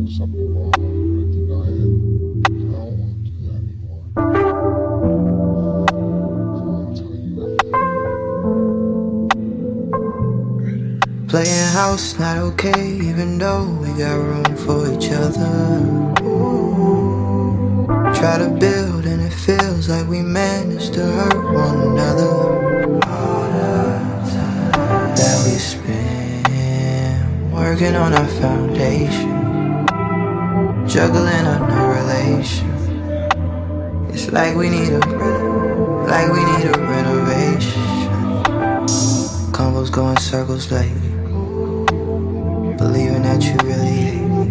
something wrong. I'm gonna deny it. I don't want to do that anymore. So I'm telling you everything. Playing house not okay, even though we got room for each other. Try to build and it feels like we managed to hurt one another. All the time that we spend working on our foundation, juggling on our relation. It's like we need a renovation. Combos go in circles lately, believing that you really hate me.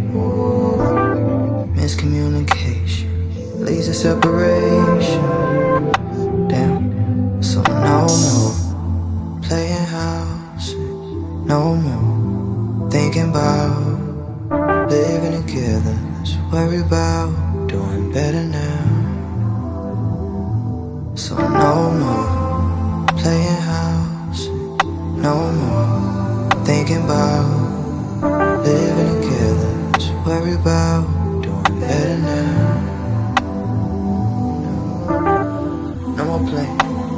Miscommunication leads to separation. Damn, so no more playing house, no more thinking about living together. Just worry about doing better now. So no more playing house, no more thinking about living together. Just worry about doing better now. No more playing.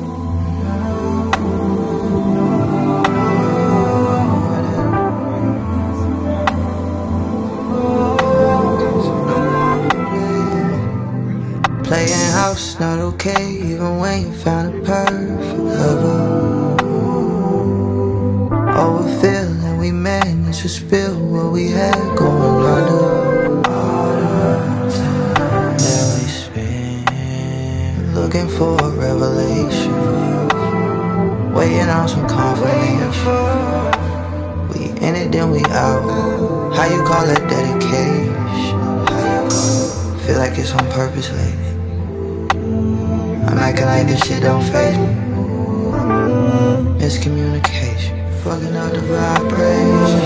Playing house not okay, even when you found a perfect lover. Overfilling, we managed to spill what we had going under. All the time that we spent looking for a revelation, waiting on some confirmation. We in it, then we out. How you call that dedication? Feel like it's on purpose lately. I'm acting like this shit don't faze me. Miscommunication, fucking up the vibration.